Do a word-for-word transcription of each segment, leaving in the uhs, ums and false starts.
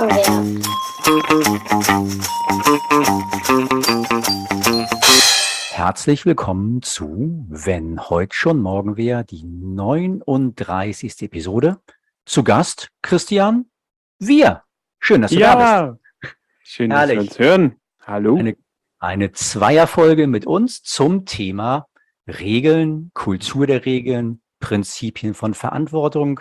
morgen wer. Herzlich willkommen zu Wenn heute schon morgen wer, die neununddreißigste Episode. Zu Gast Christian, wir. Schön, dass du da bist. Ja, schön, dass wir Herrlich. uns hören. Hallo. Eine, eine Zweierfolge mit uns zum Thema Regeln, Kultur der Regeln, Prinzipien von Verantwortung.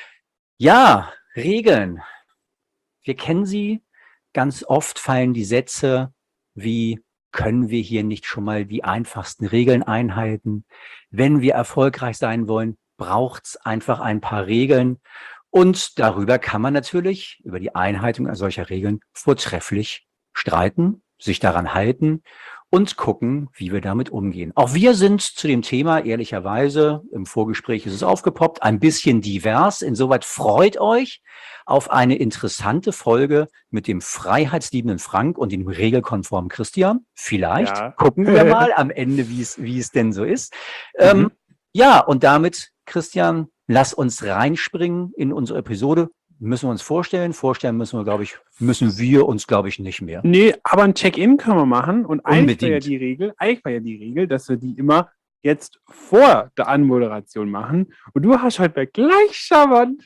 Ja, Regeln. Wir kennen sie. Ganz oft fallen die Sätze wie: Können wir hier nicht schon mal die einfachsten Regeln einhalten? Wenn wir erfolgreich sein wollen, braucht's einfach ein paar Regeln. Und darüber kann man natürlich, über die Einhaltung solcher Regeln, vortrefflich streiten, sich daran halten und gucken, wie wir damit umgehen. Auch wir sind zu dem Thema, ehrlicherweise, im Vorgespräch ist es aufgepoppt, ein bisschen divers. Insoweit freut euch auf eine interessante Folge mit dem freiheitsliebenden Frank und dem regelkonformen Christian. Vielleicht Ja. gucken wir mal am Ende, wie es, wie es denn so ist. Mhm. Ähm, ja, und damit, Christian, lass uns reinspringen in unsere Episode. Müssen wir uns vorstellen? Vorstellen müssen wir, glaube ich, müssen wir uns, glaube ich, nicht mehr. Nee, aber ein Check-in können wir machen. Und eigentlich war ja Unbedingt. die Regel, eigentlich war ja die Regel, dass wir die immer jetzt vor der Anmoderation machen. Und du hast heute gleich charmant,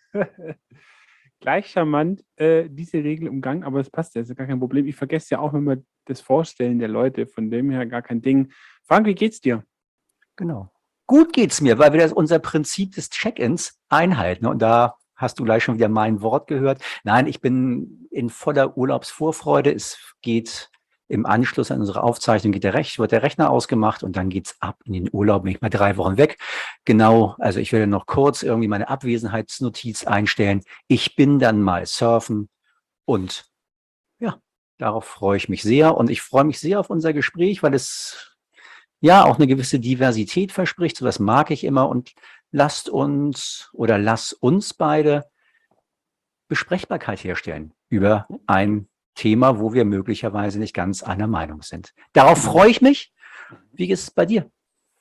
gleich charmant äh, diese Regel umgangen, aber es passt ja, ist ja gar kein Problem. Ich vergesse ja auch immer das Vorstellen der Leute, von dem her gar kein Ding. Frank, wie geht's dir? Genau. Gut geht's mir, weil wir das unser Prinzip des Check-ins einhalten. Und da hast du gleich schon wieder mein Wort gehört. Nein, ich bin in voller Urlaubsvorfreude. Es geht im Anschluss an unsere Aufzeichnung, geht der Rech, wird der Rechner ausgemacht und dann geht's ab in den Urlaub. Bin ich mal drei Wochen weg. Genau, also ich werde noch kurz irgendwie meine Abwesenheitsnotiz einstellen. Ich bin dann mal surfen und ja, darauf freue ich mich sehr. Und ich freue mich sehr auf unser Gespräch, weil es ja auch eine gewisse Diversität verspricht. So, das mag ich immer. Und lasst uns oder lass uns beide Besprechbarkeit herstellen über ein Thema, wo wir möglicherweise nicht ganz einer Meinung sind. Darauf freue ich mich. Wie ist es bei dir?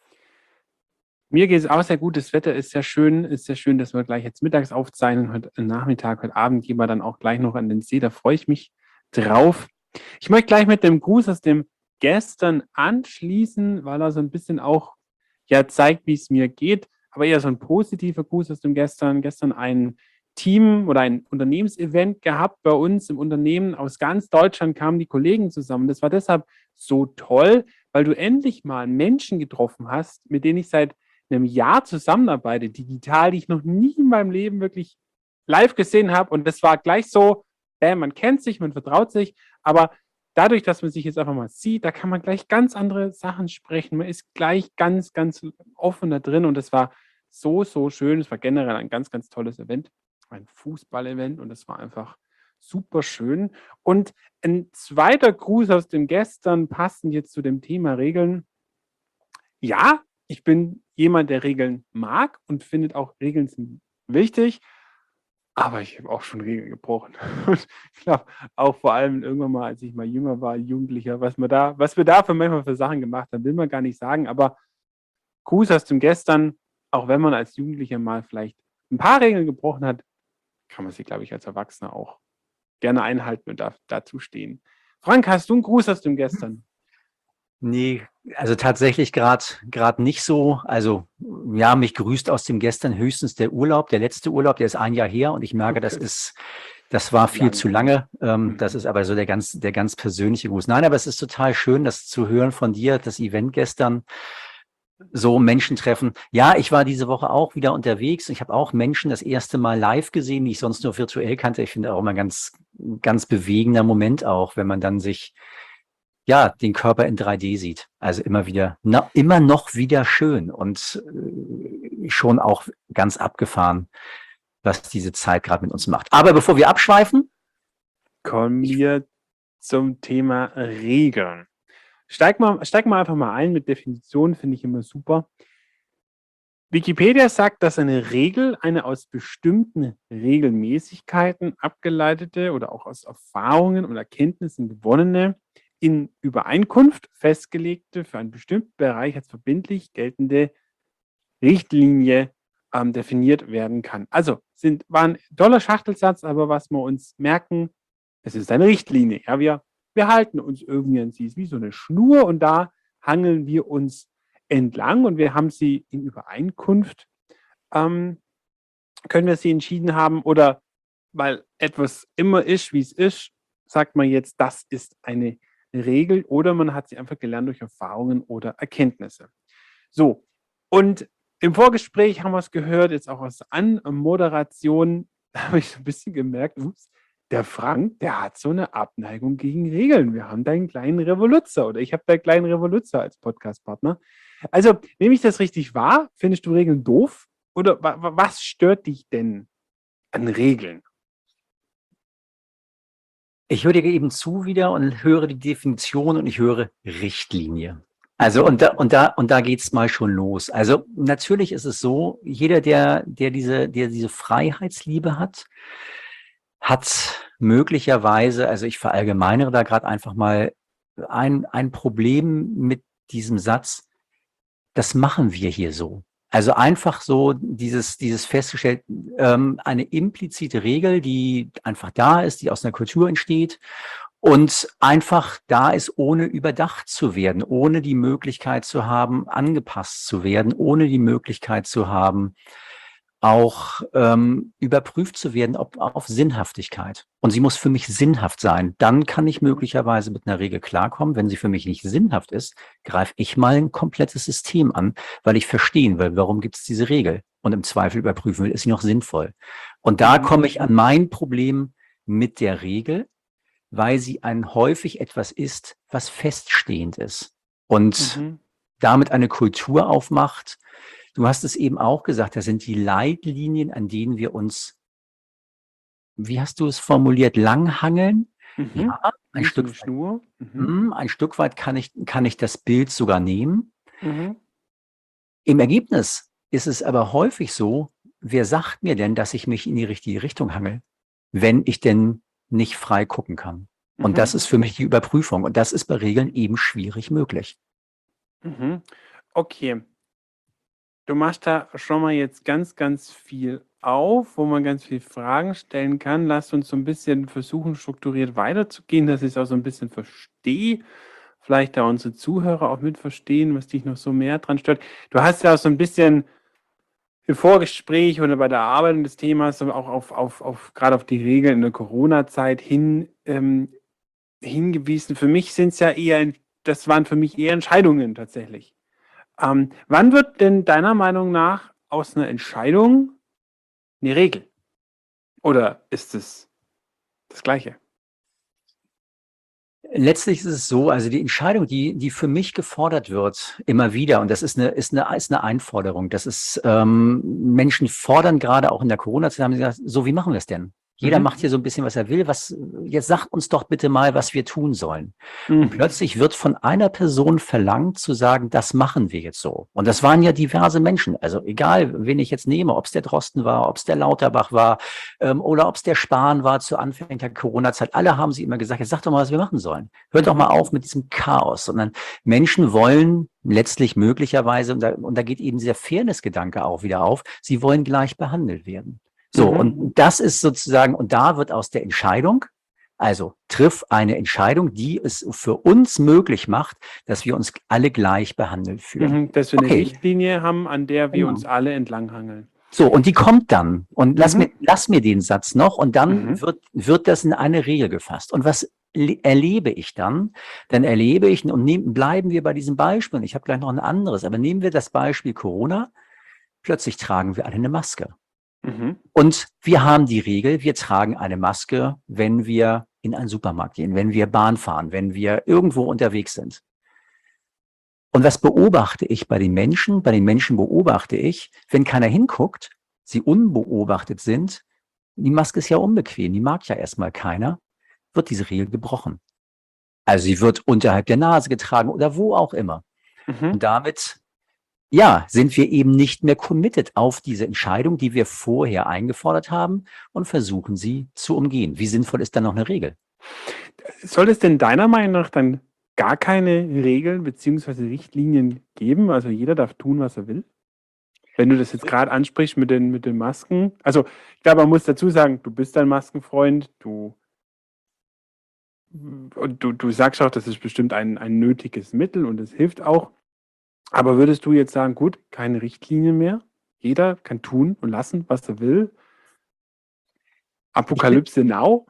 Mir geht es auch sehr gut. Das Wetter ist sehr schön. Ist sehr schön, dass wir gleich jetzt mittags aufzeichnen. Heute Nachmittag, heute Abend gehen wir dann auch gleich noch an den See. Da freue ich mich drauf. Ich möchte gleich mit dem Gruß aus dem gestern anschließen, weil er so ein bisschen auch ja zeigt, wie es mir geht. Aber eher so ein positiver Gruß aus dem gestern. Gestern ein Team oder ein Unternehmensevent gehabt bei uns im Unternehmen. Aus ganz Deutschland kamen die Kollegen zusammen. Das war deshalb so toll, weil du endlich mal Menschen getroffen hast, mit denen ich seit einem Jahr zusammenarbeite, digital, die ich noch nie in meinem Leben wirklich live gesehen habe. Und das war gleich so, bam, man kennt sich, man vertraut sich, aber dadurch, dass man sich jetzt einfach mal sieht, da kann man gleich ganz andere Sachen sprechen. Man ist gleich ganz, ganz offen da drin und das war so, so schön. Es war generell ein ganz, ganz tolles Event, ein Fußball-Event und das war einfach super schön. Und ein zweiter Gruß aus dem gestern, passend jetzt zu dem Thema Regeln. Ja, ich bin jemand, der Regeln mag und findet auch, Regeln sind wichtig. Aber ich habe auch schon Regeln gebrochen. Und ich glaube, auch vor allem irgendwann mal, als ich mal jünger war, Jugendlicher, was wir da, was wir da für manchmal für Sachen gemacht haben, will man gar nicht sagen. Aber Gruß aus dem Gestern, auch wenn man als Jugendlicher mal vielleicht ein paar Regeln gebrochen hat, kann man sie, glaube ich, als Erwachsener auch gerne einhalten und darf dazu stehen. Frank, hast du einen Gruß aus dem Gestern? Nee, also tatsächlich gerade gerade nicht so. Also ja, mich grüßt aus dem Gestern höchstens der Urlaub, der letzte Urlaub, der ist ein Jahr her und ich merke, das ist, das war viel Lange. zu lange. Ähm, Mhm. das ist aber so der ganz, der ganz persönliche Gruß. Nein, aber es ist total schön, das zu hören von dir, das Event gestern, so Menschen treffen. Ja, ich war diese Woche auch wieder unterwegs. Ich habe auch Menschen das erste Mal live gesehen, die ich sonst nur virtuell kannte. Ich finde auch immer ganz, ganz bewegender Moment auch, wenn man dann sich ja, den Körper in drei D sieht. Also immer wieder, na, immer noch wieder schön und äh, schon auch ganz abgefahren, was diese Zeit gerade mit uns macht. Aber bevor wir abschweifen, Kommen wir zum Thema Regeln. Steig mal, steig mal einfach mal ein mit Definitionen, finde ich immer super. Wikipedia sagt, dass eine Regel eine aus bestimmten Regelmäßigkeiten abgeleitete oder auch aus Erfahrungen und Erkenntnissen gewonnene, in Übereinkunft festgelegte, für einen bestimmten Bereich als verbindlich geltende Richtlinie ähm, definiert werden kann. Also, sind, war ein toller Schachtelsatz, aber was wir uns merken, es ist eine Richtlinie. Ja, wir, wir halten uns irgendwie an sie. Es ist wie so eine Schnur und da hangeln wir uns entlang und wir haben sie in Übereinkunft, ähm, können wir sie entschieden haben oder weil etwas immer ist, wie es ist, sagt man jetzt, das ist eine Regel oder man hat sie einfach gelernt durch Erfahrungen oder Erkenntnisse. So, und im Vorgespräch haben wir es gehört, jetzt auch aus der Anmoderation, da habe ich so ein bisschen gemerkt, ups, der Frank, der hat so eine Abneigung gegen Regeln. Wir haben da einen kleinen Revoluzzer oder ich habe da einen kleinen Revoluzzer als Podcastpartner. Also, nehme ich das richtig wahr? Findest du Regeln doof? Oder wa- wa- was stört dich denn an Regeln? Ich höre dir eben zu wieder und höre die Definition und ich höre Richtlinie. Also und da und da und da geht's mal schon los. Also natürlich ist es so, jeder, der der diese der diese Freiheitsliebe hat, hat möglicherweise, also ich verallgemeinere da gerade einfach mal ein ein Problem mit diesem Satz, das machen wir hier so. Also einfach so dieses, dieses festgestellt, ähm, eine implizite Regel, die einfach da ist, die aus einer Kultur entsteht und einfach da ist, ohne überdacht zu werden, ohne die Möglichkeit zu haben, angepasst zu werden, ohne die Möglichkeit zu haben, auch ähm, überprüft zu werden, ob auf Sinnhaftigkeit. Und sie muss für mich sinnhaft sein. Dann kann ich möglicherweise mit einer Regel klarkommen. Wenn sie für mich nicht sinnhaft ist, greife ich mal ein komplettes System an, weil ich verstehen will, warum gibt es diese Regel. Und im Zweifel überprüfen will, ist sie noch sinnvoll. Und da Mhm. komme ich an mein Problem mit der Regel, weil sie ein häufig etwas ist, was feststehend ist. Und Mhm. damit eine Kultur aufmacht. Du hast es eben auch gesagt, das sind die Leitlinien, an denen wir uns, wie hast du es formuliert, langhangeln? Mhm. Ja, ein Wie so Stück eine weit, Schnur. Mhm. hm, ein Stück weit kann ich, kann ich das Bild sogar nehmen. Mhm. Im Ergebnis ist es aber häufig so, wer sagt mir denn, dass ich mich in die richtige Richtung hangel, wenn ich denn nicht frei gucken kann? Und das Mhm. ist für mich die Überprüfung. Und das ist bei Regeln eben schwierig möglich. Mhm. Okay. Du machst da schon mal jetzt ganz, ganz viel auf, wo man ganz viele Fragen stellen kann. Lass uns so ein bisschen versuchen, strukturiert weiterzugehen, dass ich es auch so ein bisschen verstehe. Vielleicht da unsere Zuhörer auch mit verstehen, was dich noch so mehr dran stört. Du hast ja auch so ein bisschen im Vorgespräch oder bei der Erarbeitung des Themas auch auf, auf, auf gerade auf die Regeln in der Corona-Zeit hin ähm, hingewiesen. Für mich sind es ja eher, das waren für mich eher Entscheidungen tatsächlich. Ähm, wann wird denn deiner Meinung nach aus einer Entscheidung eine Regel? Oder ist es das Gleiche? Letztlich ist es so, also die Entscheidung, die, die für mich gefordert wird, immer wieder, und das ist eine, ist eine, ist eine Einforderung. Das ist, ähm, Menschen fordern gerade auch in der Corona-Zeit, haben sie gesagt, so, wie machen wir es denn? Jeder Mhm. macht hier so ein bisschen, was er will. Was, jetzt sagt uns doch bitte mal, was wir tun sollen. Und Mhm. plötzlich wird von einer Person verlangt zu sagen, das machen wir jetzt so. Und das waren ja diverse Menschen. Also egal, wen ich jetzt nehme, ob es der Drosten war, ob es der Lauterbach war, ähm, oder ob es der Spahn war zu Anfang der Corona-Zeit. Alle haben sie immer gesagt, jetzt sag doch mal, was wir machen sollen. Hört doch Mhm. mal auf mit diesem Chaos. Sondern Menschen wollen letztlich möglicherweise, und da, und da geht eben dieser Fairness-Gedanke auch wieder auf, sie wollen gleich behandelt werden. So, Mhm. und das ist sozusagen, und da wird aus der Entscheidung, also triff eine Entscheidung, die es für uns möglich macht, dass wir uns alle gleich behandelt fühlen. Mhm. Dass wir eine Okay, Richtlinie haben, an der wir genau. uns alle entlanghangeln. So, und die kommt dann. Und lass Mhm. mir, lass mir den Satz noch, und dann Mhm. wird, wird das in eine Regel gefasst. Und was le- erlebe ich dann? Dann erlebe ich, und nehm, bleiben wir bei diesem Beispiel, und ich habe gleich noch ein anderes, aber nehmen wir das Beispiel Corona. Plötzlich tragen wir alle eine Maske. Mhm. Und wir haben die Regel, wir tragen eine Maske, wenn wir in einen Supermarkt gehen, wenn wir Bahn fahren, wenn wir irgendwo unterwegs sind. Und was beobachte ich bei den Menschen? Bei den Menschen beobachte ich, wenn keiner hinguckt, sie unbeobachtet sind, die Maske ist ja unbequem, die mag ja erstmal keiner, wird diese Regel gebrochen. Also sie wird unterhalb der Nase getragen oder wo auch immer. Mhm. Und damit, ja, sind wir eben nicht mehr committed auf diese Entscheidung, die wir vorher eingefordert haben, und versuchen sie zu umgehen. Wie sinnvoll ist dann noch eine Regel? Soll es denn deiner Meinung nach dann gar keine Regeln bzw. Richtlinien geben? Also jeder darf tun, was er will? Wenn du das jetzt gerade ansprichst mit den, mit den Masken. Also, ich glaube, man muss dazu sagen, du bist ein Maskenfreund, du, und du, du sagst auch, das ist bestimmt ein, ein nötiges Mittel und es hilft auch. Aber würdest du jetzt sagen, gut, keine Richtlinie mehr? Jeder kann tun und lassen, was er will? Apokalypse now?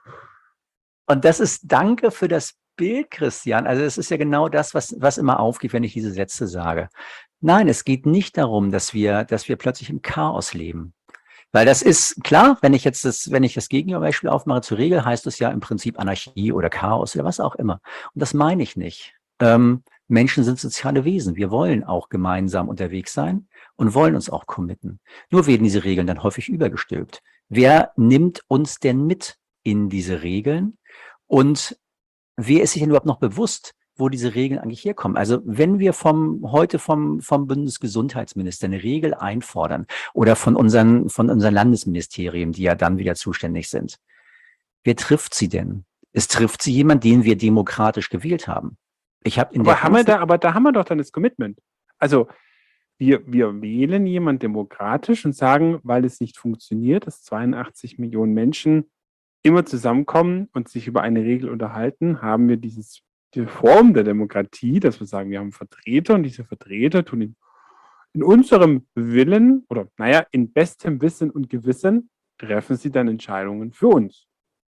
Und das ist, danke für das Bild, Christian. Also es ist ja genau das, was, was immer aufgeht, wenn ich diese Sätze sage. Nein, es geht nicht darum, dass wir, dass wir plötzlich im Chaos leben. Weil das ist klar, wenn ich jetzt das, wenn ich das Gegenbeispiel aufmache zur Regel, heißt es ja im Prinzip Anarchie oder Chaos oder was auch immer. Und das meine ich nicht. Ähm, Menschen sind soziale Wesen. Wir wollen auch gemeinsam unterwegs sein und wollen uns auch committen. Nur werden diese Regeln dann häufig übergestülpt. Wer nimmt uns denn mit in diese Regeln? Und wer ist sich denn überhaupt noch bewusst, wo diese Regeln eigentlich herkommen? Also wenn wir vom heute vom vom Bundesgesundheitsminister eine Regel einfordern oder von unseren von unseren Landesministerien, die ja dann wieder zuständig sind, wer trifft sie denn? Es trifft sie jemand, den wir demokratisch gewählt haben. Ich habe in aber der haben wir da, aber da haben wir doch dann das Commitment. Also wir, wir wählen jemanden demokratisch und sagen, weil es nicht funktioniert, dass zweiundachtzig Millionen Menschen immer zusammenkommen und sich über eine Regel unterhalten, haben wir dieses, diese Form der Demokratie, dass wir sagen, wir haben Vertreter und diese Vertreter tun in, in unserem Willen oder naja, in bestem Wissen und Gewissen treffen sie dann Entscheidungen für uns.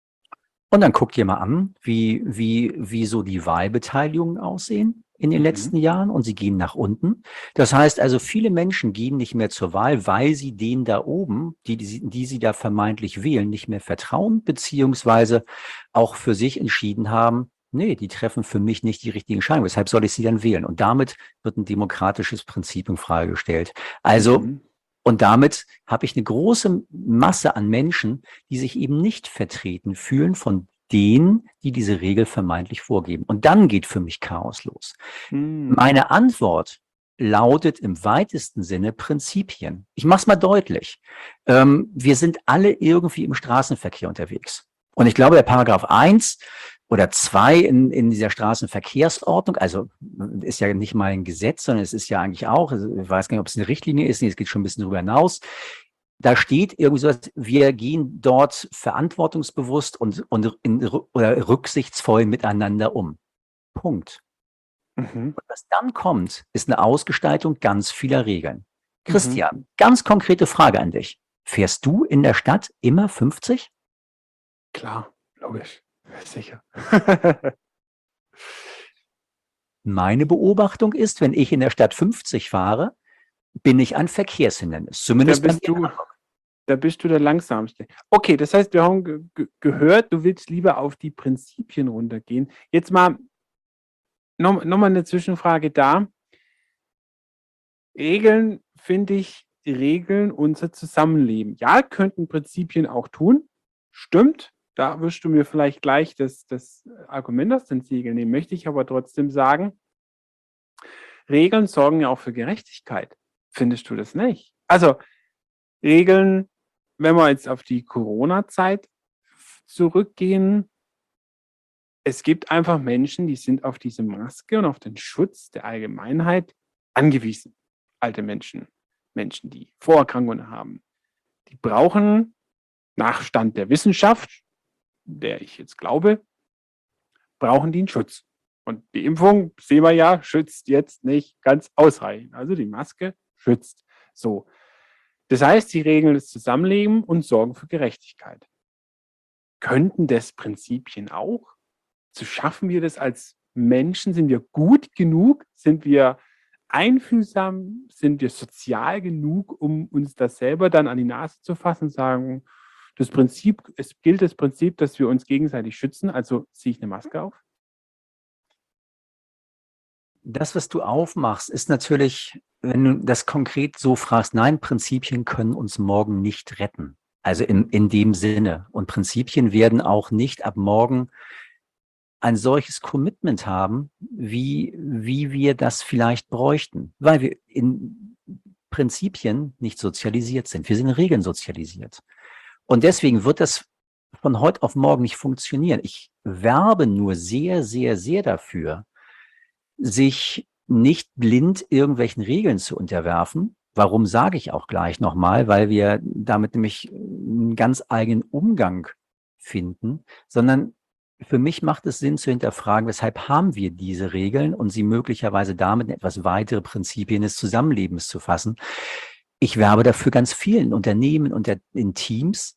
Und dann guckt ihr mal an, wie, wie, wie so die Wahlbeteiligungen aussehen in den Mhm. letzten Jahren und sie gehen nach unten. Das heißt also, viele Menschen gehen nicht mehr zur Wahl, weil sie denen da oben, die, die, die sie da vermeintlich wählen, nicht mehr vertrauen, beziehungsweise auch für sich entschieden haben, nee, die treffen für mich nicht die richtige Entscheidung. Weshalb soll ich sie dann wählen? Und damit wird ein demokratisches Prinzip in Frage gestellt. Also, Mhm. und damit habe ich eine große Masse an Menschen, die sich eben nicht vertreten fühlen von denen, die diese Regel vermeintlich vorgeben. Und dann geht für mich Chaos los. Mhm. Meine Antwort lautet im weitesten Sinne Prinzipien. Ich mache es mal deutlich. Ähm, wir sind alle irgendwie im Straßenverkehr unterwegs. Und ich glaube, der Paragraph eins oder zwei in, in dieser Straßenverkehrsordnung, also ist ja nicht mal ein Gesetz, sondern es ist ja eigentlich auch, also ich weiß gar nicht, ob es eine Richtlinie ist, nee, es geht schon ein bisschen darüber hinaus. Da steht irgendwie so, wir gehen dort verantwortungsbewusst und, und in, oder rücksichtsvoll miteinander um. Punkt. Mhm. Und was dann kommt, ist eine Ausgestaltung ganz vieler Regeln. Mhm. Christian, ganz konkrete Frage an dich. Fährst du in der Stadt immer fünfzig? Klar, logisch, sicher. Meine Beobachtung ist, wenn ich in der Stadt fünfzig fahre, bin ich ein Verkehrshindernis. Da Zumindest bei bist mir in du, Hamburg. da bist du der Langsamste. Okay, das heißt, wir haben ge ge gehört, du willst lieber auf die Prinzipien runtergehen. Jetzt mal noch, noch mal eine Zwischenfrage da. Regeln, finde ich, regeln unser Zusammenleben. Ja, könnten Prinzipien auch tun. Stimmt. Da wirst du mir vielleicht gleich das, das Argument aus den Siegeln nehmen. Möchte ich aber trotzdem sagen, Regeln sorgen ja auch für Gerechtigkeit. Findest du das nicht? Also Regeln, wenn wir jetzt auf die Corona-Zeit zurückgehen, es gibt einfach Menschen, die sind auf diese Maske und auf den Schutz der Allgemeinheit angewiesen. Alte Menschen, Menschen, die Vorerkrankungen haben. Die brauchen nach Stand der Wissenschaft, der ich jetzt glaube, brauchen die einen Schutz. Und die Impfung, sehen wir ja, schützt jetzt nicht ganz ausreichend. Also die Maske schützt. So. Das heißt, sie regeln das Zusammenleben und sorgen für Gerechtigkeit. Könnten das Prinzipien auch? So schaffen wir das als Menschen? Sind wir gut genug? Sind wir einfühlsam? Sind wir sozial genug, um uns das selber dann an die Nase zu fassen und sagen, das Prinzip, es gilt das Prinzip, dass wir uns gegenseitig schützen, also ziehe ich eine Maske auf? Das, was du aufmachst, ist natürlich, wenn du das konkret so fragst, nein, Prinzipien können uns morgen nicht retten. Also in, in dem Sinne. Und Prinzipien werden auch nicht ab morgen ein solches Commitment haben, wie, wie wir das vielleicht bräuchten, weil wir in Prinzipien nicht sozialisiert sind. Wir sind in Regeln sozialisiert. Und deswegen wird das von heute auf morgen nicht funktionieren. Ich werbe nur sehr, sehr, sehr dafür, sich nicht blind irgendwelchen Regeln zu unterwerfen, Warum sage ich auch gleich nochmal, weil wir damit nämlich einen ganz eigenen Umgang finden, sondern für mich macht es Sinn zu hinterfragen, weshalb haben wir diese Regeln und sie möglicherweise damit in etwas weitere Prinzipien des Zusammenlebens zu fassen. Ich werbe dafür ganz vielen Unternehmen und in Teams,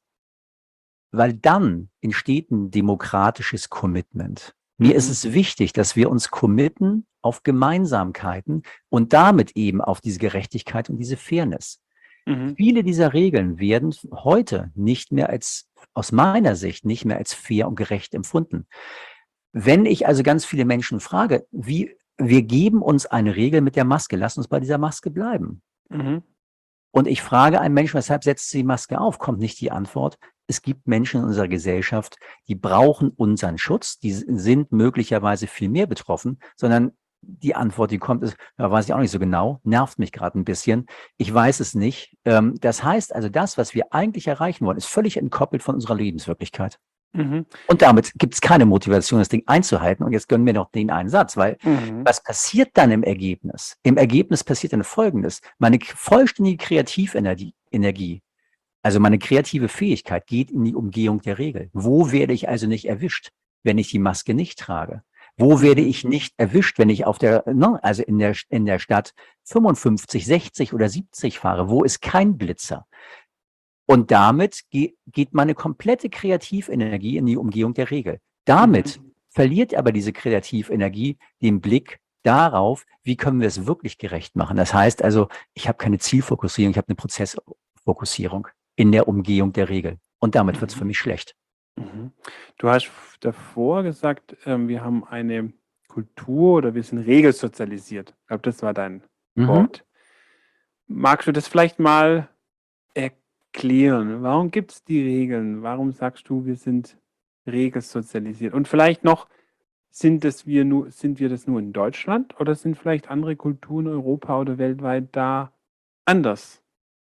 weil dann entsteht ein demokratisches Commitment. Mir Mhm. ist es wichtig, dass wir uns committen auf Gemeinsamkeiten und damit eben auf diese Gerechtigkeit und diese Fairness. Mhm. Viele dieser Regeln werden heute nicht mehr als, aus meiner Sicht, nicht mehr als fair und gerecht empfunden. Wenn ich also ganz viele Menschen frage, wie, wir geben uns eine Regel mit der Maske, lass uns bei dieser Maske bleiben. Mhm. Und ich frage einen Menschen, weshalb setzt sie die Maske auf? Kommt nicht die Antwort. Es gibt Menschen in unserer Gesellschaft, die brauchen unseren Schutz, die sind möglicherweise viel mehr betroffen, sondern die Antwort, die kommt, ist, ja, weiß ich auch nicht so genau, nervt mich gerade ein bisschen. Ich weiß es nicht. Ähm, das heißt also, das, was wir eigentlich erreichen wollen, ist völlig entkoppelt von unserer Lebenswirklichkeit. Mhm. Und damit gibt es keine Motivation, das Ding einzuhalten. Und jetzt gönnen wir noch den einen Satz, weil Mhm. was passiert dann im Ergebnis? Im Ergebnis passiert dann Folgendes. Meine vollständige Kreativenergie, Energie, also meine kreative Fähigkeit geht in die Umgehung der Regel. Wo werde ich also nicht erwischt, wenn ich die Maske nicht trage? Wo werde ich nicht erwischt, wenn ich auf der, ne, also in der, in der Stadt fünfundfünfzig, sechzig oder siebzig fahre? Wo ist kein Blitzer? Und damit ge geht meine komplette Kreativenergie in die Umgehung der Regel. Damit Mhm. verliert aber diese Kreativenergie den Blick darauf, wie können wir es wirklich gerecht machen. Das heißt also, ich habe keine Zielfokussierung, ich habe eine Prozessfokussierung in der Umgehung der Regel. Und damit wird es für Mhm. mich schlecht. Mhm. Du hast f- davor gesagt, ähm, wir haben eine Kultur oder wir sind regelsozialisiert. Ich glaube, das war dein Mhm. Wort. Magst du das vielleicht mal erklären? Warum gibt es die Regeln? Warum sagst du, wir sind regelsozialisiert? Und vielleicht noch, sind das wir nur, sind wir das nur in Deutschland oder sind vielleicht andere Kulturen in Europa oder weltweit da anders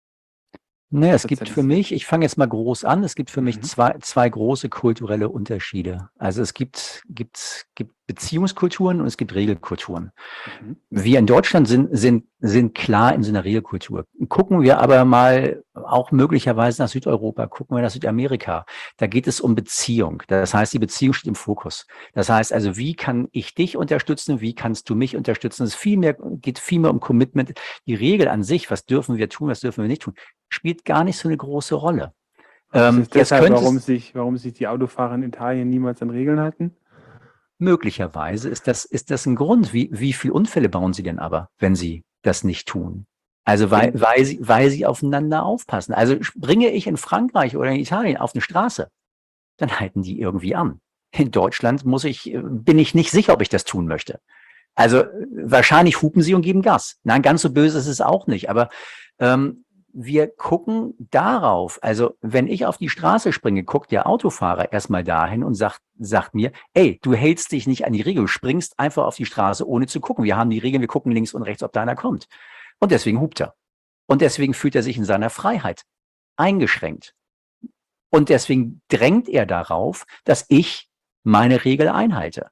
Naja, es gibt für sozialisiert? mich, ich fange jetzt mal groß an, es gibt für mich Mhm. zwei, zwei große kulturelle Unterschiede. Also es gibt, gibt, gibt Beziehungskulturen und es gibt Regelkulturen. Mhm. Wir in Deutschland sind, sind, sind klar in so einer Regelkultur. Gucken wir aber mal auch möglicherweise nach Südeuropa, gucken wir nach Südamerika. Da geht es um Beziehung. Das heißt, die Beziehung steht im Fokus. Das heißt also, wie kann ich dich unterstützen? Wie kannst du mich unterstützen? Es viel mehr, geht viel mehr um Commitment. Die Regel an sich, was dürfen wir tun, was dürfen wir nicht tun, spielt gar nicht so eine große Rolle. Aber ist Ähm, es jetzt deshalb, könnte warum es, sich, warum sich die Autofahrer in Italien niemals an Regeln halten? möglicherweise ist das, ist das ein Grund. Wie, wie viel Unfälle bauen Sie denn aber, wenn Sie das nicht tun? Also weil, Wenn, weil, sie, weil sie aufeinander aufpassen. Also bringe ich in Frankreich oder in Italien auf eine Straße, dann halten die irgendwie an. In Deutschland muss ich, äh, bin ich nicht sicher, ob ich das tun möchte. Also äh, wahrscheinlich hupen sie und geben Gas. Nein, ganz so böse ist es auch nicht. Aber ähm, wir gucken darauf. Also wenn ich auf die Straße springe, guckt der Autofahrer erstmal dahin und sagt, sagt mir, ey, du hältst dich nicht an die Regel, du springst einfach auf die Straße, ohne zu gucken. Wir haben die Regeln, wir gucken links und rechts, ob da einer kommt. Und deswegen hupt er. Und deswegen fühlt er sich in seiner Freiheit eingeschränkt. Und deswegen drängt er darauf, dass ich meine Regel einhalte.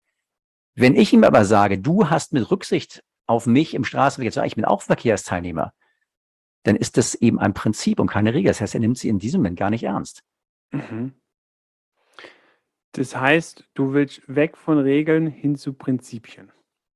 Wenn ich ihm aber sage, du hast mit Rücksicht auf mich im Straßenverkehr, ich bin auch Verkehrsteilnehmer, dann ist das eben ein Prinzip und keine Regel. Das heißt, er nimmt sie in diesem Moment gar nicht ernst. mhm. Das heißt, du willst weg von Regeln hin zu Prinzipien.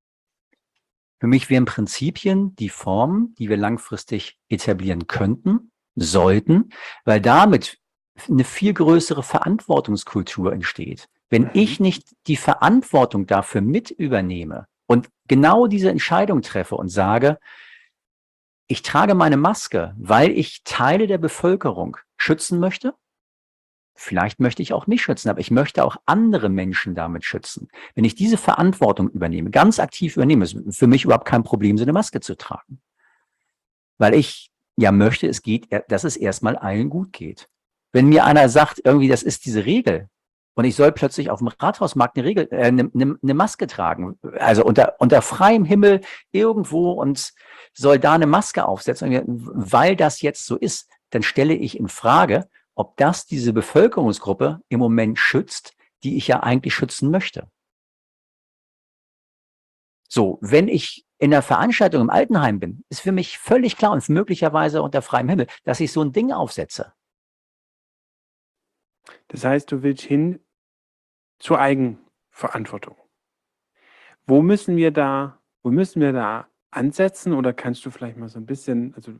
Für mich wären Prinzipien die Formen, die wir langfristig etablieren könnten, sollten, weil damit eine viel größere Verantwortungskultur entsteht. Wenn Mhm. ich nicht die Verantwortung dafür mit übernehme und genau diese Entscheidung treffe und sage, ich trage meine Maske, weil ich Teile der Bevölkerung schützen möchte. Vielleicht möchte ich auch mich schützen, aber ich möchte auch andere Menschen damit schützen. Wenn ich diese Verantwortung übernehme, ganz aktiv übernehme, ist für mich überhaupt kein Problem, so eine Maske zu tragen. Weil ich ja möchte, es geht, dass es erstmal allen gut geht. Wenn mir einer sagt, irgendwie, das ist diese Regel, und ich soll plötzlich auf dem Rathausmarkt eine Regel, äh, eine, eine Maske tragen, also unter, unter freiem Himmel irgendwo und soll da eine Maske aufsetzen, weil das jetzt so ist, dann stelle ich in Frage, ob das diese Bevölkerungsgruppe im Moment schützt, die ich ja eigentlich schützen möchte. So, wenn ich in der Veranstaltung im Altenheim bin, ist für mich völlig klar und möglicherweise unter freiem Himmel, dass ich so ein Ding aufsetze. Das heißt, du willst hin zur Eigenverantwortung. Wo müssen wir da, wo müssen wir da ansetzen? Oder kannst du vielleicht mal so ein bisschen, also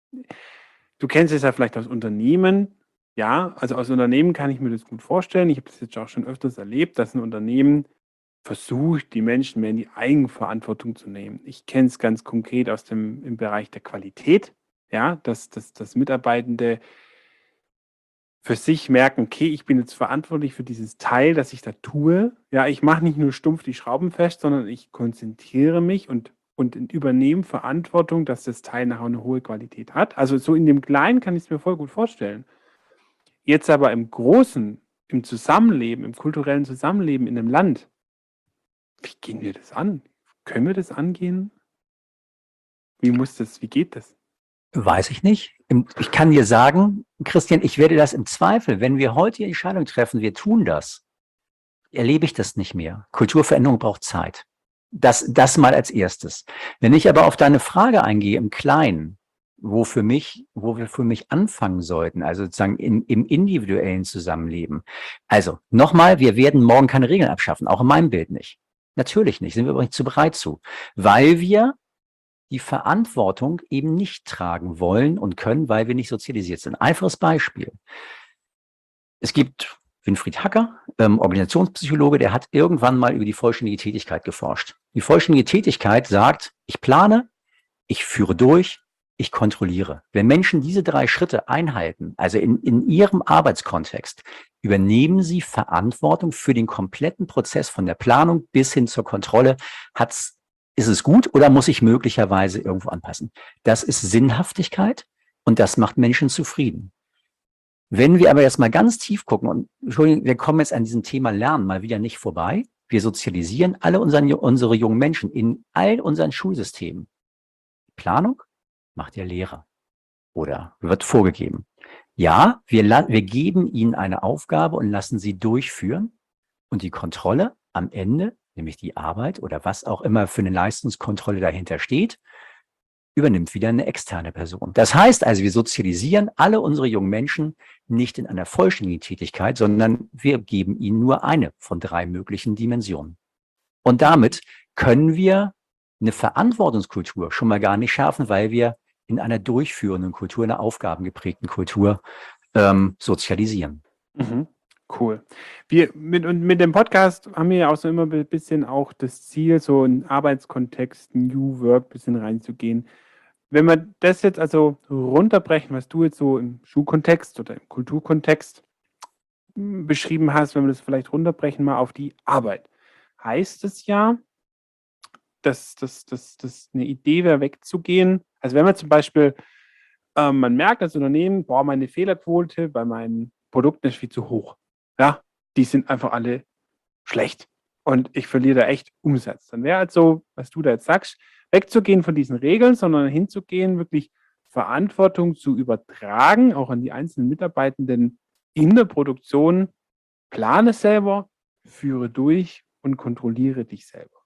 du kennst es ja vielleicht aus Unternehmen, ja, also aus Unternehmen kann ich mir das gut vorstellen. Ich habe das jetzt auch schon öfters erlebt, dass ein Unternehmen versucht, die Menschen mehr in die Eigenverantwortung zu nehmen. Ich kenne es ganz konkret aus dem im Bereich der Qualität, ja, dass, dass, dass Mitarbeitende für sich merken, okay, ich bin jetzt verantwortlich für dieses Teil, das ich da tue. Ja, ich mache nicht nur stumpf die Schrauben fest, sondern ich konzentriere mich und, und übernehme Verantwortung, dass das Teil nachher eine hohe Qualität hat. Also so in dem Kleinen kann ich es mir voll gut vorstellen. Jetzt aber im Großen, im Zusammenleben, im kulturellen Zusammenleben in einem Land, wie gehen wir das an? Können wir das angehen? Wie muss das, wie geht das? Weiß ich nicht. Ich kann dir sagen, Christian, ich werde das im Zweifel, wenn wir heute die Entscheidung treffen, wir tun das, erlebe ich das nicht mehr. Kulturveränderung braucht Zeit. Das, das mal als erstes. Wenn ich aber auf deine Frage eingehe im Kleinen, wo für mich, wo wir für mich anfangen sollten, also sozusagen in, im individuellen Zusammenleben. Also nochmal, wir werden morgen keine Regeln abschaffen, auch in meinem Bild nicht. Natürlich nicht, sind wir aber nicht zu bereit zu, weil wir die Verantwortung eben nicht tragen wollen und können, weil wir nicht sozialisiert sind. Einfaches Beispiel. Es gibt Winfried Hacker, ähm, Organisationspsychologe, der hat irgendwann mal über die vollständige Tätigkeit geforscht. Die vollständige Tätigkeit sagt, ich plane, ich führe durch, ich kontrolliere. Wenn Menschen diese drei Schritte einhalten, also in, in ihrem Arbeitskontext, übernehmen sie Verantwortung für den kompletten Prozess von der Planung bis hin zur Kontrolle. Hat's, ist es gut oder muss ich möglicherweise irgendwo anpassen? Das ist Sinnhaftigkeit und das macht Menschen zufrieden. Wenn wir aber jetzt mal ganz tief gucken, und Entschuldigung, wir kommen jetzt an diesem Thema Lernen mal wieder nicht vorbei. Wir sozialisieren alle unseren, unsere jungen Menschen in all unseren Schulsystemen. Planung macht der Lehrer oder wird vorgegeben. Ja, wir, wir geben ihnen eine Aufgabe und lassen sie durchführen und die Kontrolle am Ende, nämlich die Arbeit oder was auch immer für eine Leistungskontrolle dahinter steht, übernimmt wieder eine externe Person. Das heißt also, wir sozialisieren alle unsere jungen Menschen nicht in einer vollständigen Tätigkeit, sondern wir geben ihnen nur eine von drei möglichen Dimensionen. Und damit können wir eine Verantwortungskultur schon mal gar nicht schärfen, weil wir in einer durchführenden Kultur, einer aufgabengeprägten Kultur ähm, sozialisieren. Mhm. Cool. Wir mit, und mit dem Podcast haben wir ja auch so immer ein bisschen auch das Ziel, so in Arbeitskontext, New Work ein bisschen reinzugehen. Wenn wir das jetzt also runterbrechen, was du jetzt so im Schulkontext oder im Kulturkontext beschrieben hast, wenn wir das vielleicht runterbrechen mal auf die Arbeit, heißt es ja, dass das dass, dass eine Idee wäre, wegzugehen. Also wenn man zum Beispiel, ähm, man merkt als Unternehmen, boah, meine Fehlerquote bei meinen Produkten ist viel zu hoch. Ja, die sind einfach alle schlecht. Und ich verliere da echt Umsatz. Dann wäre halt so, was du da jetzt sagst, wegzugehen von diesen Regeln, sondern hinzugehen, wirklich Verantwortung zu übertragen, auch an die einzelnen Mitarbeitenden in der Produktion. Plane selber, führe durch und kontrolliere dich selber.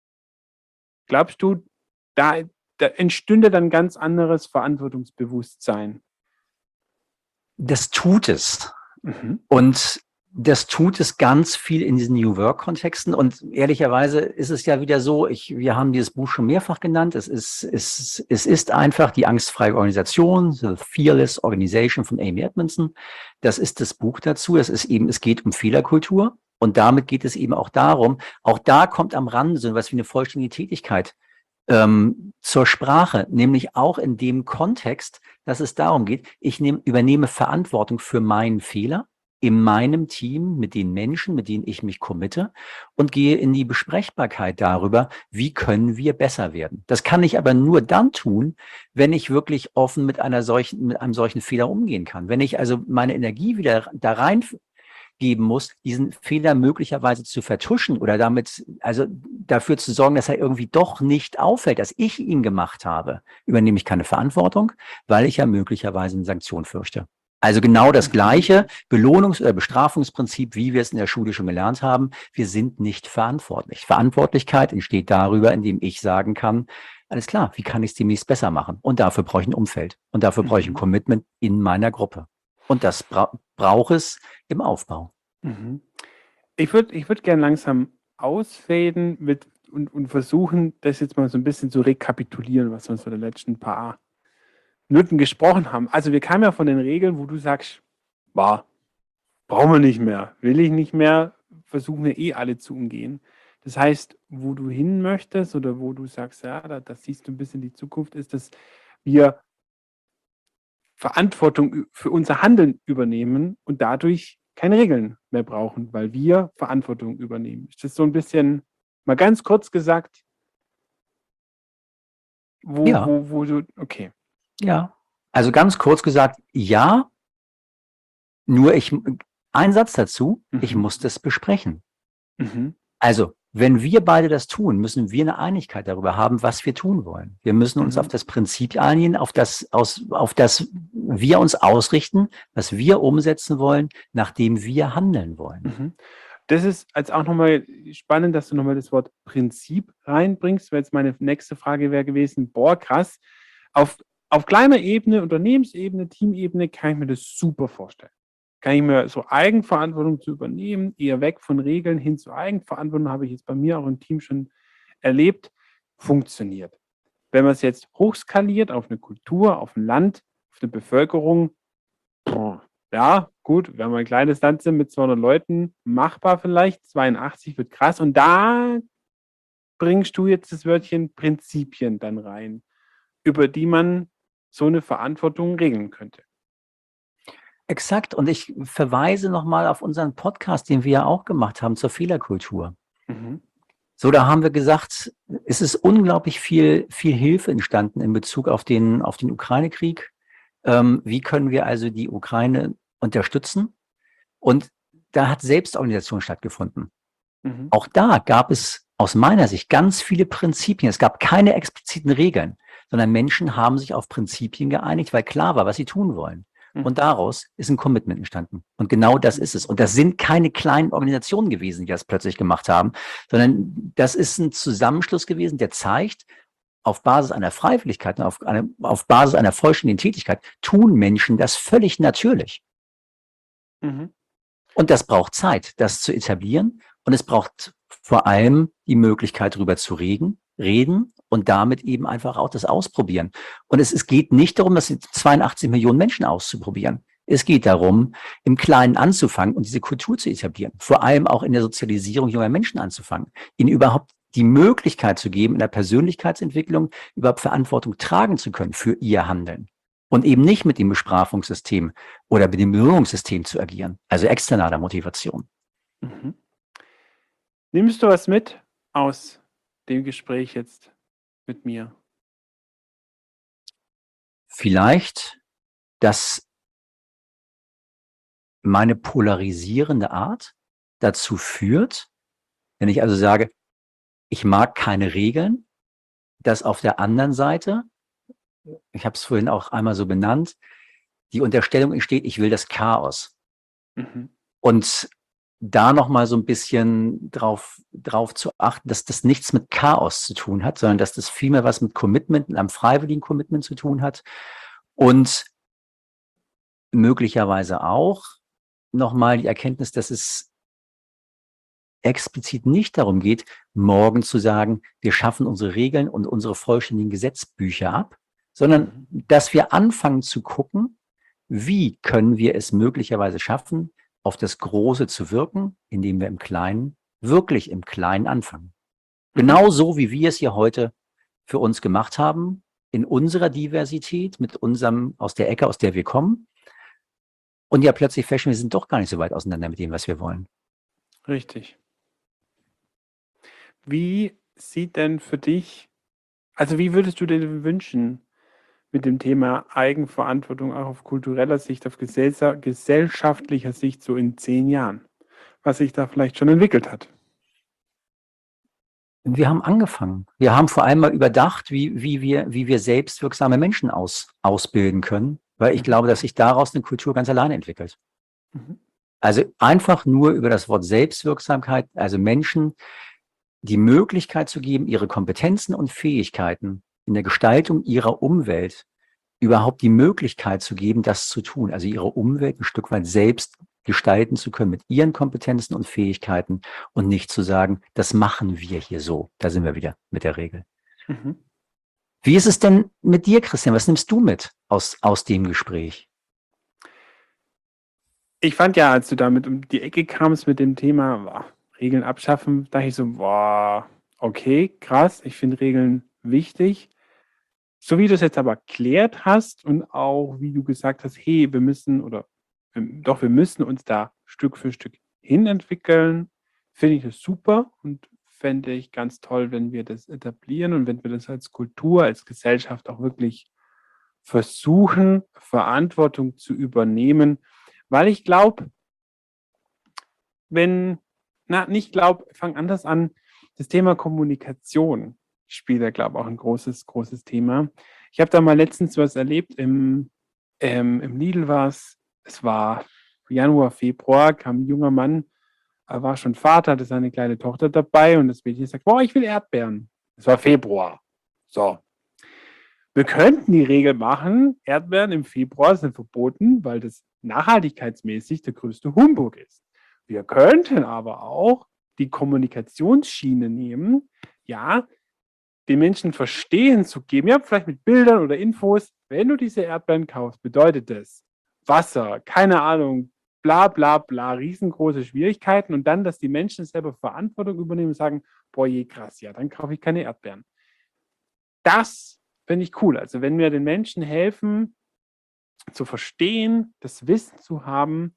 Glaubst du, da, da entstünde dann ganz anderes Verantwortungsbewusstsein? Das tut es. Mhm. Und das tut es ganz viel in diesen New Work-Kontexten. Und ehrlicherweise ist es ja wieder so, ich, wir haben dieses Buch schon mehrfach genannt. Es ist, es, es ist einfach die angstfreie Organisation, The Fearless Organization von Amy Edmondson. Das ist das Buch dazu. Es ist eben, es geht um Fehlerkultur. Und damit geht es eben auch darum, auch da kommt am Rande so etwas wie eine vollständige Tätigkeit ähm, zur Sprache, nämlich auch in dem Kontext, dass es darum geht, ich nehm, übernehme Verantwortung für meinen Fehler in meinem Team, mit den Menschen, mit denen ich mich committe und gehe in die Besprechbarkeit darüber, wie können wir besser werden. Das kann ich aber nur dann tun, wenn ich wirklich offen mit einer solchen, mit einem solchen Fehler umgehen kann. Wenn ich also meine Energie wieder da rein geben muss, diesen Fehler möglicherweise zu vertuschen oder damit, also dafür zu sorgen, dass er irgendwie doch nicht auffällt, dass ich ihn gemacht habe, übernehme ich keine Verantwortung, weil ich ja möglicherweise eine Sanktion fürchte. Also genau das gleiche Belohnungs- oder Bestrafungsprinzip, wie wir es in der Schule schon gelernt haben. Wir sind nicht verantwortlich. Verantwortlichkeit entsteht darüber, indem ich sagen kann, alles klar, wie kann ich es demnächst besser machen? Und dafür brauche ich ein Umfeld. Und dafür brauche ich ein Mhm. Commitment in meiner Gruppe. Und das bra braucht es im Aufbau. Mhm. Ich würde ich würd gerne langsam ausfaden mit, und, und versuchen, das jetzt mal so ein bisschen zu rekapitulieren, was wir uns für die letzten paar Minuten gesprochen haben. Also wir kamen ja von den Regeln, wo du sagst, war, brauchen wir nicht mehr, will ich nicht mehr, versuchen wir eh alle zu umgehen. Das heißt, wo du hin möchtest oder wo du sagst, ja, da, das siehst du ein bisschen die Zukunft, ist, dass wir Verantwortung ü- für unser Handeln übernehmen und dadurch keine Regeln mehr brauchen, weil wir Verantwortung übernehmen. Ist das so ein bisschen, mal ganz kurz gesagt, wo, Ja, wo, wo du, okay. ja. Also ganz kurz gesagt, ja, nur ich, ein Satz dazu, ich Mhm. muss das besprechen. Mhm. Also, wenn wir beide das tun, müssen wir eine Einigkeit darüber haben, was wir tun wollen. Wir müssen uns auf Mhm. das Prinzip einigen, auf das, aus, auf das wir uns ausrichten, was wir umsetzen wollen, nachdem wir handeln wollen. Mhm. Das ist als auch nochmal spannend, dass du nochmal das Wort Prinzip reinbringst, weil jetzt meine nächste Frage wäre gewesen, boah, krass, auf, auf kleiner Ebene, Unternehmensebene, Teamebene kann ich mir das super vorstellen. Kann ich mir so Eigenverantwortung zu übernehmen, eher weg von Regeln hin zu Eigenverantwortung, habe ich jetzt bei mir auch im Team schon erlebt, funktioniert. Wenn man es jetzt hochskaliert auf eine Kultur, auf ein Land, auf eine Bevölkerung, boah, ja, gut, wenn wir ein kleines Land sind mit zweihundert Leuten, machbar vielleicht, zweiundachtzig wird krass und da bringst du jetzt das Wörtchen Prinzipien dann rein, über die man so eine Verantwortung regeln könnte. Exakt. Und ich verweise nochmal auf unseren Podcast, den wir ja auch gemacht haben zur Fehlerkultur. Mhm. So, da haben wir gesagt, es ist unglaublich viel, viel Hilfe entstanden in Bezug auf den, auf den Ukraine-Krieg. Ähm, wie können wir also die Ukraine unterstützen? Und da hat Selbstorganisation stattgefunden. Mhm. Auch da gab es aus meiner Sicht ganz viele Prinzipien. Es gab keine expliziten Regeln, sondern Menschen haben sich auf Prinzipien geeinigt, weil klar war, was sie tun wollen. Und Mhm. daraus ist ein Commitment entstanden. Und genau das ist es. Und das sind keine kleinen Organisationen gewesen, die das plötzlich gemacht haben, sondern das ist ein Zusammenschluss gewesen, der zeigt, auf Basis einer Freiwilligkeit, auf, eine, auf Basis einer vollständigen Tätigkeit, tun Menschen das völlig natürlich. Mhm. Und das braucht Zeit, das zu etablieren. Und es braucht vor allem die Möglichkeit, darüber zu reden, reden und damit eben einfach auch das Ausprobieren. Und es, es geht nicht darum, das mit zweiundachtzig Millionen Menschen auszuprobieren. Es geht darum, im Kleinen anzufangen und diese Kultur zu etablieren. Vor allem auch in der Sozialisierung junger Menschen anzufangen. Ihnen überhaupt die Möglichkeit zu geben, in der Persönlichkeitsentwicklung überhaupt Verantwortung tragen zu können für ihr Handeln. Und eben nicht mit dem Bestrafungssystem oder mit dem Belohnungssystem zu agieren, also externer Motivation. Mhm. Nimmst du was mit aus dem Gespräch jetzt mit mir? Vielleicht, dass meine polarisierende Art dazu führt, wenn ich also sage, ich mag keine Regeln, dass auf der anderen Seite, ich habe es vorhin auch einmal so benannt, die Unterstellung entsteht, ich will das Chaos. Mhm. Und da nochmal so ein bisschen drauf, drauf zu achten, dass das nichts mit Chaos zu tun hat, sondern dass das vielmehr was mit Commitment, mit einem freiwilligen Commitment zu tun hat und möglicherweise auch nochmal die Erkenntnis, dass es explizit nicht darum geht, morgen zu sagen, wir schaffen unsere Regeln und unsere vollständigen Gesetzbücher ab, sondern Mhm. dass wir anfangen zu gucken, wie können wir es möglicherweise schaffen, auf das Große zu wirken, indem wir im Kleinen, wirklich im Kleinen anfangen. Mhm. Genauso wie wir es hier heute für uns gemacht haben, in unserer Diversität, mit unserem, aus der Ecke, aus der wir kommen. Und ja plötzlich feststellen, wir sind doch gar nicht so weit auseinander mit dem, was wir wollen. Richtig. Wie sieht denn für dich, also wie würdest du dir wünschen, mit dem Thema Eigenverantwortung auch auf kultureller Sicht, auf gesellscha- gesellschaftlicher Sicht so in zehn Jahren, was sich da vielleicht schon entwickelt hat? Wir haben angefangen. Wir haben vor allem mal überdacht, wie, wie wir, wie wir selbstwirksame Menschen aus, ausbilden können. weil ich Mhm. glaube, dass sich daraus eine Kultur ganz alleine entwickelt. Mhm. Also einfach nur über das Wort Selbstwirksamkeit, also Menschen die Möglichkeit zu geben, ihre Kompetenzen und Fähigkeiten in der Gestaltung ihrer Umwelt überhaupt die Möglichkeit zu geben, das zu tun, also ihre Umwelt ein Stück weit selbst gestalten zu können mit ihren Kompetenzen und Fähigkeiten und nicht zu sagen, das machen wir hier so. Da sind wir wieder mit der Regel. Mhm. Wie ist es denn mit dir, Christian? Was nimmst du mit aus, aus dem Gespräch? Ich fand ja, als du damit um die Ecke kamst mit dem Thema boah, Regeln abschaffen, dachte ich so, boah, okay, krass, ich finde Regeln wichtig. So wie du es jetzt aber erklärt hast und auch wie du gesagt hast, hey, wir müssen oder wir, doch, wir müssen uns da Stück für Stück hinentwickeln, finde ich das super und fände ich ganz toll, wenn wir das etablieren und wenn wir das als Kultur, als Gesellschaft auch wirklich versuchen, Verantwortung zu übernehmen, weil ich glaube, wenn, na, nicht glaube, fang anders an, das Thema Kommunikation spielt ja, glaube ich, auch ein großes, großes Thema. Ich habe da mal letztens was erlebt, im, ähm, im Lidl war es, es war Januar, Februar, kam ein junger Mann, er war schon Vater, hatte seine kleine Tochter dabei und das Mädchen sagt, boah, ich will Erdbeeren. Es war Februar. So. Wir könnten die Regel machen, Erdbeeren im Februar sind verboten, weil das nachhaltigkeitsmäßig der größte Humbug ist. Wir könnten aber auch die Kommunikationsschiene nehmen, ja, den Menschen verstehen zu geben, ja, vielleicht mit Bildern oder Infos, wenn du diese Erdbeeren kaufst, bedeutet das Wasser, keine Ahnung, bla bla bla, riesengroße Schwierigkeiten und dann, dass die Menschen selber Verantwortung übernehmen und sagen, boah, je krass, ja, dann kaufe ich keine Erdbeeren. Das finde ich cool. Also wenn wir den Menschen helfen, zu verstehen, das Wissen zu haben,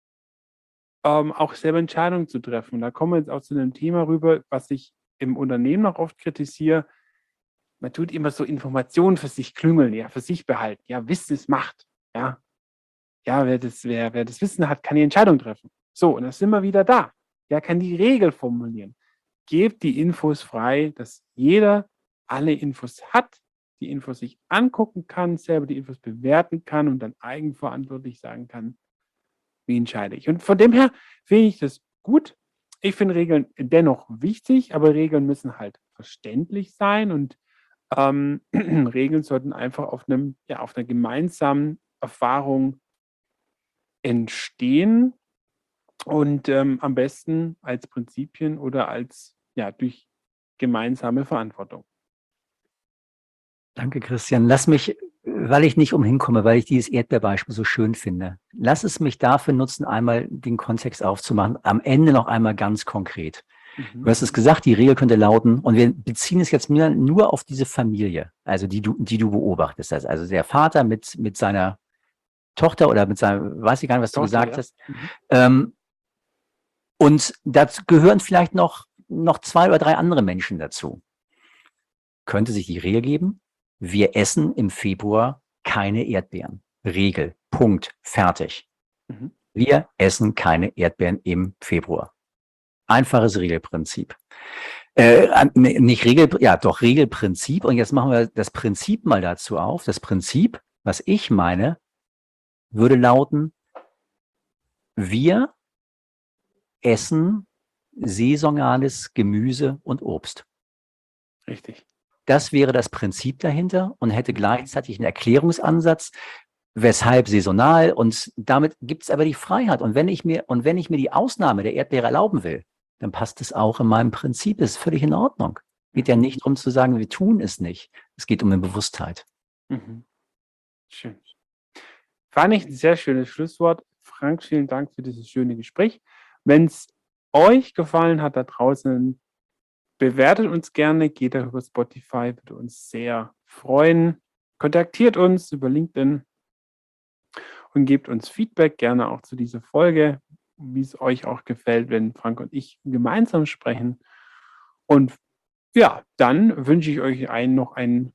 ähm, auch selber Entscheidungen zu treffen. Und da kommen wir jetzt auch zu einem Thema rüber, was ich im Unternehmen auch oft kritisiere. Man tut immer so Informationen für sich klüngeln, ja, für sich behalten. Ja, Wissen ist Macht. Ja, ja wer, das, wer, wer das Wissen hat, kann die Entscheidung treffen. So, und dann sind wir wieder da. Ja, kann die Regel formulieren. Gebt die Infos frei, dass jeder alle Infos hat, die Infos sich angucken kann, selber die Infos bewerten kann und dann eigenverantwortlich sagen kann, wie entscheide ich. Und von dem her finde ich das gut. Ich finde Regeln dennoch wichtig, aber Regeln müssen halt verständlich sein und ähm, Regeln sollten einfach auf einem, ja, auf einer gemeinsamen Erfahrung entstehen und ähm, am besten als Prinzipien oder als, ja, durch gemeinsame Verantwortung. Danke, Christian. Lass mich, weil ich nicht umhin komme, weil ich dieses Erdbeerbeispiel so schön finde, lass es mich dafür nutzen, einmal den Kontext aufzumachen. Am Ende noch einmal ganz konkret. Mhm. Du hast es gesagt, die Regel könnte lauten, und wir beziehen es jetzt nur, nur auf diese Familie, also die du, die du beobachtest. Also der Vater mit, mit seiner Tochter oder mit seinem, weiß ich gar nicht, was du Tochter, gesagt ja. hast. Mhm. Ähm, und dazu gehören vielleicht noch, noch zwei oder drei andere Menschen dazu. Könnte sich die Regel geben? Wir essen im Februar keine Erdbeeren. Regel. Punkt. Fertig. Mhm. Wir essen keine Erdbeeren im Februar. Einfaches Regelprinzip. Äh, nicht Regel, ja, doch Regelprinzip. Und jetzt machen wir das Prinzip mal dazu auf. Das Prinzip, was ich meine, würde lauten, wir essen saisonales Gemüse und Obst. Richtig. Das wäre das Prinzip dahinter und hätte gleichzeitig einen Erklärungsansatz, weshalb saisonal, und damit gibt es aber die Freiheit. Und wenn ich mir, und wenn ich mir die Ausnahme der Erdbeere erlauben will, dann passt es auch in meinem Prinzip, ist völlig in Ordnung. Geht ja nicht darum zu sagen, wir tun es nicht. Es geht um eine Bewusstheit. Mhm. Schön. Fand ich ein sehr schönes Schlusswort. Frank, vielen Dank für dieses schöne Gespräch. Wenn es euch gefallen hat da draußen, bewertet uns gerne, geht da über Spotify, würde uns sehr freuen. Kontaktiert uns über LinkedIn und gebt uns Feedback gerne auch zu dieser Folge, wie es euch auch gefällt, wenn Frank und ich gemeinsam sprechen. Und ja, dann wünsche ich euch einen, noch einen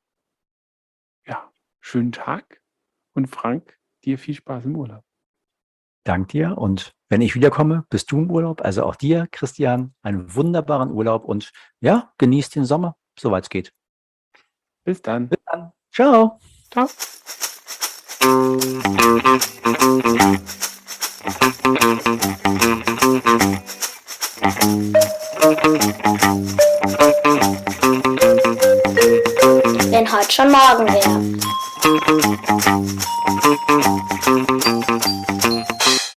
ja, schönen Tag und Frank, dir viel Spaß im Urlaub. Dank dir. Und wenn ich wiederkomme, bist du im Urlaub. Also auch dir, Christian, einen wunderbaren Urlaub und ja, genießt den Sommer, soweit es geht. Bis dann. Bis dann. Ciao. Ciao. Wenn heute schon morgen wäre.